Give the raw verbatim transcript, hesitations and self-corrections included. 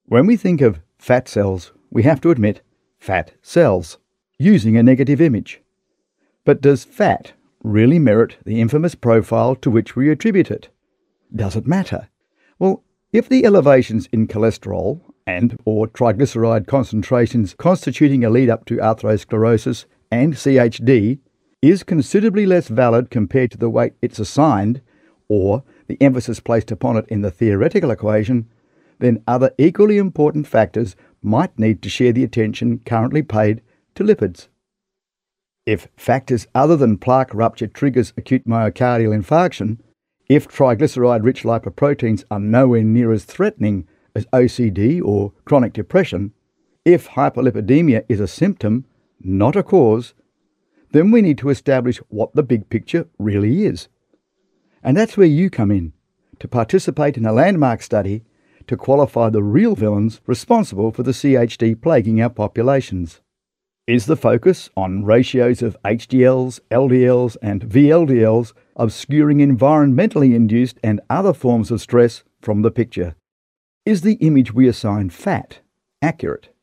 When we think of fat cells, we have to admit fat cells, using a negative image. But does fat really merit the infamous profile to which we attribute it? Does it matter? Well, if the elevations in cholesterol and or triglyceride concentrations constituting a lead-up to atherosclerosis and C H D is considerably less valid compared to the weight it's assigned, or the emphasis placed upon it in the theoretical equation, then other equally important factors might need to share the attention currently paid to lipids. If factors other than plaque rupture triggers acute myocardial infarction, if triglyceride-rich lipoproteins are nowhere near as threatening as O C D or chronic depression, if hyperlipidemia is a symptom, not a cause, then we need to establish what the big picture really is. And that's where you come in, to participate in a landmark study to qualify the real villains responsible for the C H D plaguing our populations. Is the focus on ratios of H D Ls, L D Ls and V L D Ls obscuring environmentally induced and other forms of stress from the picture? Is the image we assign fat accurate?